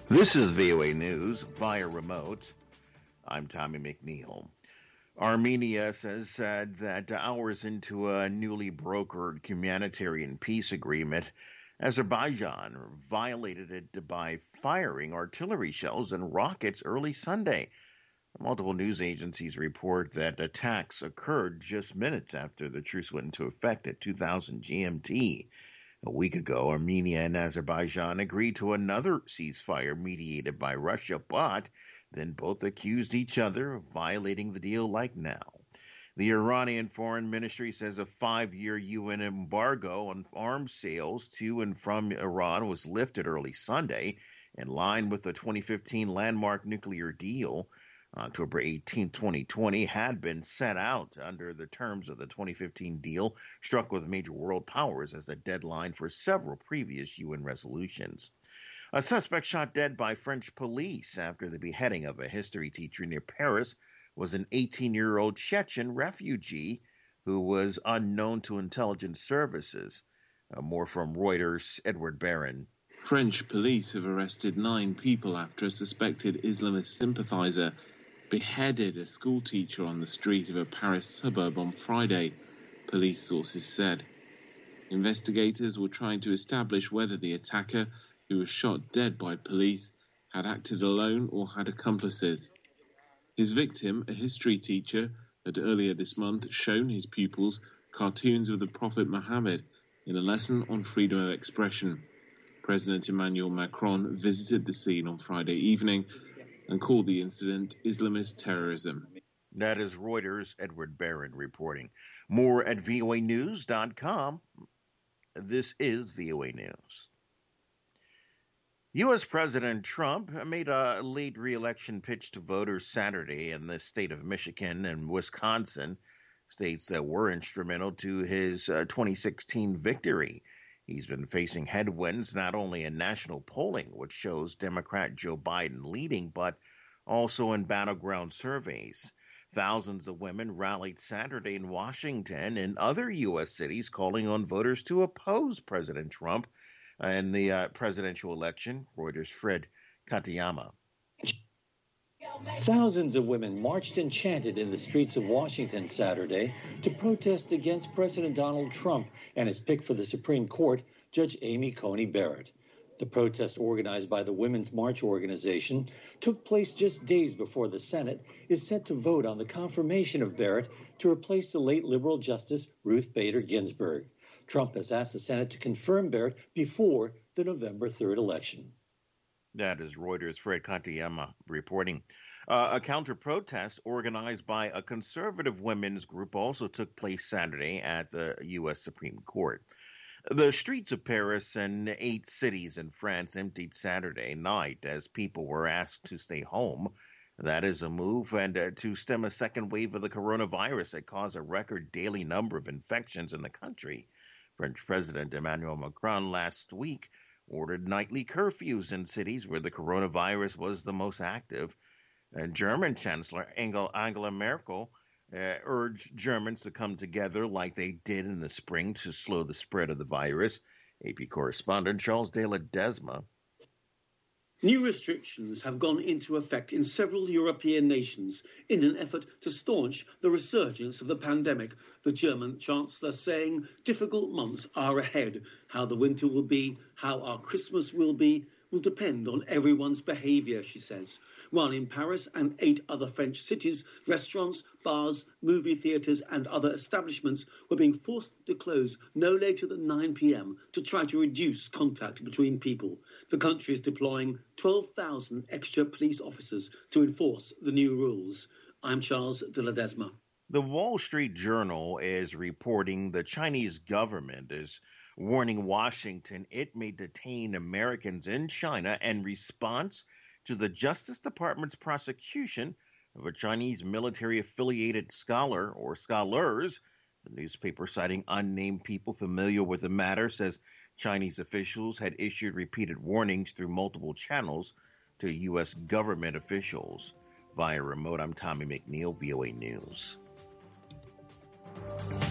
This is VOA News via remote. I'm Tommy McNeil. Armenia has said that hours into a newly brokered humanitarian peace agreement, Azerbaijan violated it by firing artillery shells and rockets early Sunday. Multiple news agencies report that attacks occurred just minutes after the truce went into effect at 2000 GMT. A week ago, Armenia and Azerbaijan agreed to another ceasefire mediated by Russia, but then both accused each other of violating the deal like now. The Iranian Foreign Ministry says a 5-year UN embargo on arms sales to and from Iran was lifted early Sunday, in line with the 2015 landmark nuclear deal. October 18, 2020, had been set out under the terms of the 2015 deal struck with major world powers as the deadline for several previous UN resolutions. A suspect shot dead by French police after the beheading of a history teacher near Paris was an 18-year-old Chechen refugee who was unknown to intelligence services. More from Reuters' Edward Barron. French police have arrested 9 people after a suspected Islamist sympathizer beheaded a schoolteacher on the street of a Paris suburb on Friday, police sources said. Investigators were trying to establish whether the attacker, who was shot dead by police, had acted alone or had accomplices. His victim, a history teacher, had earlier this month shown his pupils cartoons of the Prophet Muhammad in a lesson on freedom of expression. President Emmanuel Macron visited the scene on Friday evening and called the incident Islamist terrorism. That is Reuters' Edward Barron reporting. More at voanews.com. This is VOA News. U.S. President Trump made a late re-election pitch to voters Saturday in the state of Michigan and Wisconsin, states that were instrumental to his 2016 victory. He's been facing headwinds not only in national polling, which shows Democrat Joe Biden leading, but also in battleground surveys. Thousands of women rallied Saturday in Washington and other U.S. cities calling on voters to oppose President Trump in the presidential election. Reuters' Fred Katayama. Thousands of women marched and chanted in the streets of Washington Saturday to protest against President Donald Trump and his pick for the Supreme Court, Judge Amy Coney Barrett. The protest, organized by the Women's March Organization, took place just days before the Senate is set to vote on the confirmation of Barrett to replace the late liberal Justice Ruth Bader Ginsburg. Trump has asked the Senate to confirm Barrett before the November 3rd election. That is Reuters' Fred Katayama reporting. A counter-protest organized by a conservative women's group also took place Saturday at the U.S. Supreme Court. The streets of Paris and 8 cities in France emptied Saturday night as people were asked to stay home. That is a move and to stem a second wave of the coronavirus that caused a record daily number of infections in the country. French President Emmanuel Macron last week ordered nightly curfews in cities where the coronavirus was the most active. And German Chancellor Angela Merkel urged Germans to come together like they did in the spring to slow the spread of the virus. AP correspondent Charles de Ledesma. New restrictions have gone into effect in several European nations in an effort to staunch the resurgence of the pandemic. The German Chancellor saying difficult months are ahead. How the winter will be, how our Christmas will be, will depend on everyone's behaviour, she says. While in Paris and 8 other French cities, restaurants, bars, movie theatres and other establishments were being forced to close no later than 9 p.m. to try to reduce contact between people. The country is deploying 12,000 extra police officers to enforce the new rules. I'm Charles de Ledesma. The Wall Street Journal is reporting the Chinese government is warning Washington it may detain Americans in China in response to the Justice Department's prosecution of a Chinese military-affiliated scholar or scholars. The newspaper, citing unnamed people familiar with the matter, says Chinese officials had issued repeated warnings through multiple channels to U.S. government officials. Via remote, I'm Tommy McNeil, VOA News.